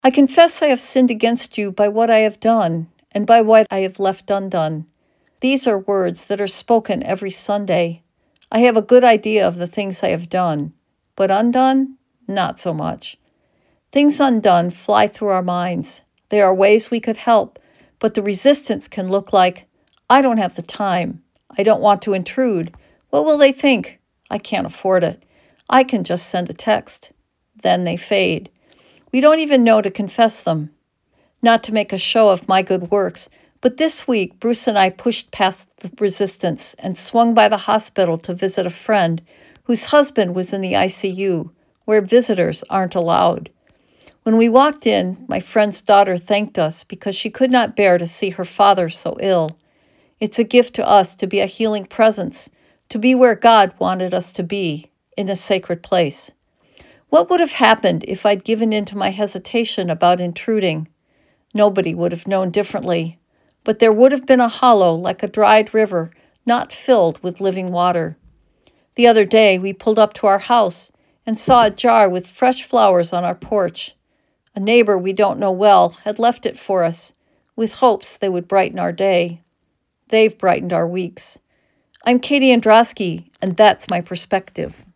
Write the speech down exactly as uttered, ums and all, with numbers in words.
I confess I have sinned against you by what I have done, and by what I have left undone. These are words that are spoken every Sunday. I have a good idea of the things I have done, but undone, not so much. Things undone fly through our minds. There are ways we could help, but the resistance can look like, I don't have the time. I don't want to intrude. What will they think? I can't afford it. I can just send a text. Then they fade. We don't even know to confess them. Not to make a show of my good works, but this week Bruce and I pushed past the resistance and swung by the hospital to visit a friend whose husband was in the I C U, where visitors aren't allowed. When we walked in, my friend's daughter thanked us because she could not bear to see her father so ill. It's a gift to us to be a healing presence, to be where God wanted us to be, in a sacred place. What would have happened if I'd given in to my hesitation about intruding? Nobody would have known differently, but there would have been a hollow like a dried river, not filled with living water. The other day we pulled up to our house and saw a jar with fresh flowers on our porch. A neighbor we don't know well had left it for us, with hopes they would brighten our day. They've brightened our weeks. I'm Katie Androsky, and that's my perspective.